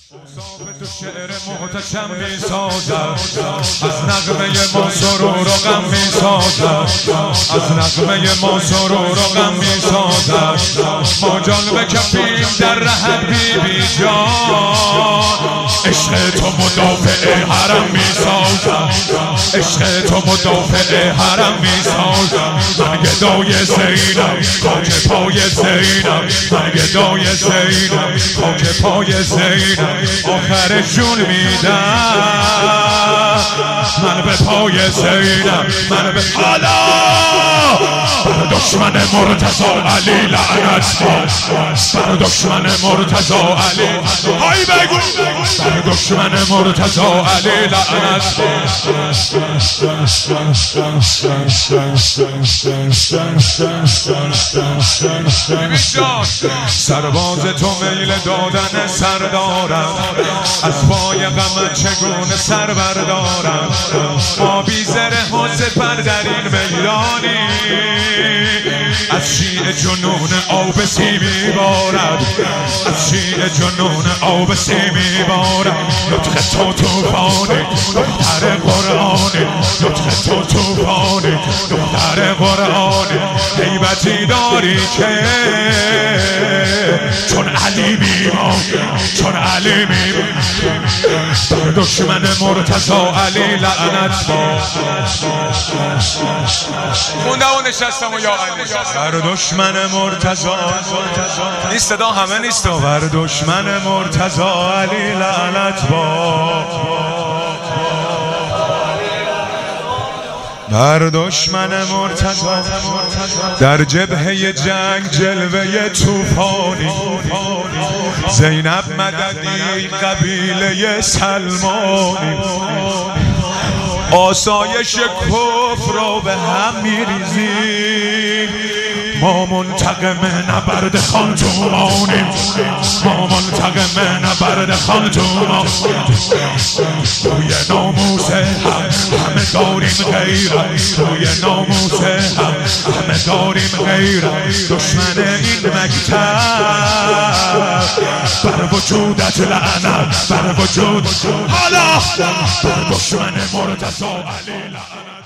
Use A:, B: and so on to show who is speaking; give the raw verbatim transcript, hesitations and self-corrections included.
A: تو شعر محتشم می سازد، از نغمه ما سرور و غم می سازد، از نغمه ما سرور و غم می سازد. ما جان بکفیم در رهت بی بی جان، عشق تو مدافع حرم می سازد، عشق تو مدافع حرم می سازد. من گدای زینم خاک پای زینم، من گدای زینم خاک پای زینم. آخر جون میدم من به پای زینم، من به حالا بر دشمن مرتضی علی لعنت بر دشمن مرتضی علی. های بگو بر دشمن مرتضی علی لعنت. سرباز تو میل دادن سر دارم، از پای غمت چگونه سر بردارم. ما بی زره و سپر در این میدانی، از شیع جنون آب سیمی بارد، از شیع جنون آب سیمی بارد. نطق تو توفانی دختر قرآنی، نطق تو توفانی دختر قرآنی. هیبتی داری که چون علی میمانی، چون علی میمانی. بر دشمن مرتضی علی لعنت باد.
B: خوندم و نشستم و یا علی.
A: بر دشمن مرتضی، این صدا همه نیست. بر دشمن مرتضی علی لعنت باد، بر دشمن مرتضی. در جبهه جنگ جلوه توفانی، زینب مددی قبیله سلمانی. آسایش کفر را به هم میریزیم، ما منتقم نبرد خان تومانیم، ما منتقم نبرد خان تومانیم. روی ناموس هم همه داریم غیرت، روی ناموس هم همه داریم غیرت. دشمن این مکتب بر وجودت لعنت، بر وجود حالا بر دشمن مرتضی علی لعنت.